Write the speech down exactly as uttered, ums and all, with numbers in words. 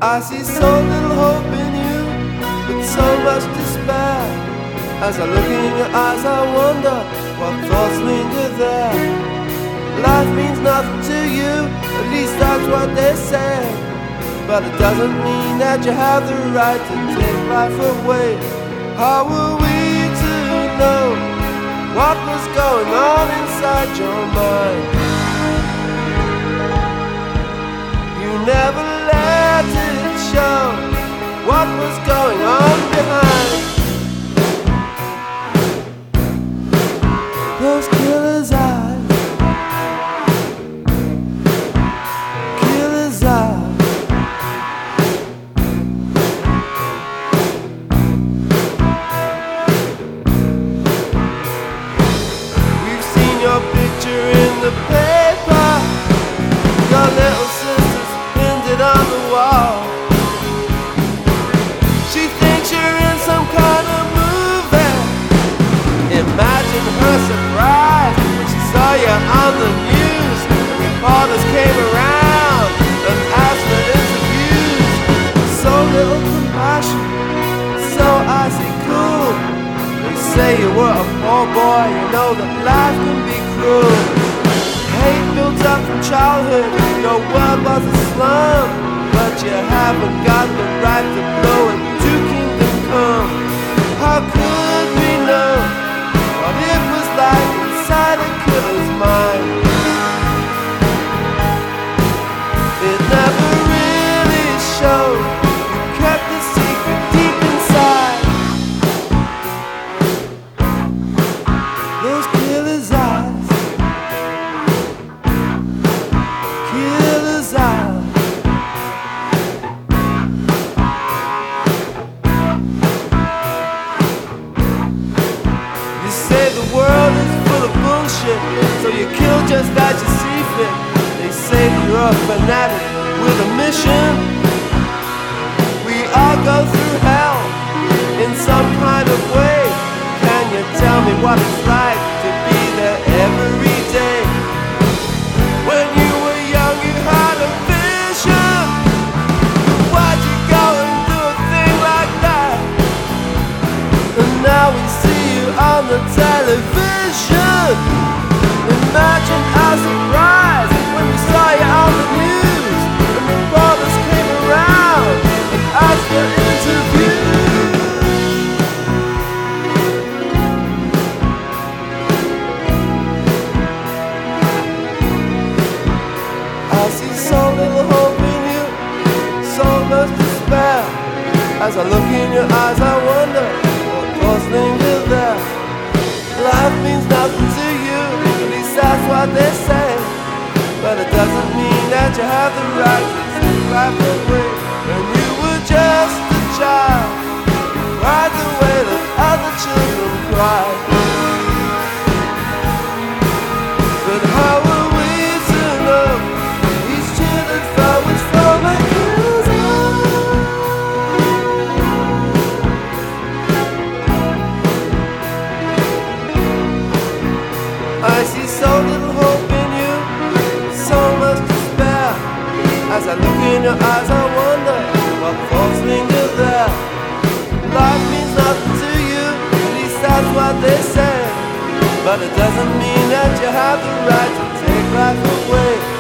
I see so little hope in you, but so much despair. As I look in your eyes, I wonder what thoughts linger there. Life means nothing to you, at least that's what they say. But it doesn't mean that you have the right to take life away. How were we to know what was going on inside your mind? You never let it show what was going on behind those killer's eyes. Killer's eyes. We've seen your picture in the paper. Your little sister's pinned it on the wall. She thinks you're in some kind of movie. Imagine her surprise when she saw you on the news. Reporters came around and asked for interviews. So little compassion, so icy cool. They say you were a poor boy, you know that life can be cruel. Hate built up from childhood, your world was a slum. But you haven't got the right to blow it to kingdom come. How could we know what it was like inside a killer's mind? It never really showed. You kept the secret deep inside those killer's eyes. Killer's eyes. You say the world is full of bullshit, so you kill just as you see fit. They say you're a fanatic with a mission. We all go through hell in some kind of way. Can you tell me what it's like to be there every day? When you were young you had a vision. Why'd you go and do a thing like that? And now we see you on the television. Imagine our surprise when we saw you on the news. And reporters came around and asked for interviews. I see so little hope in you, so much despair. As I look in your eyes I wonder what thoughts linger there. Life means nothing to you, at least that's what they say. But it doesn't mean that you have the right to take life away. When you were just a child, you cried the way that other children cry. But how were we to know each tear that fell was from a killer's eyes? I see so little hope in you, so much despair. As I look in your eyes I wonder what thoughts linger there. Life means nothing to you, at least that's what they say. But it doesn't mean that you have the right to take life away.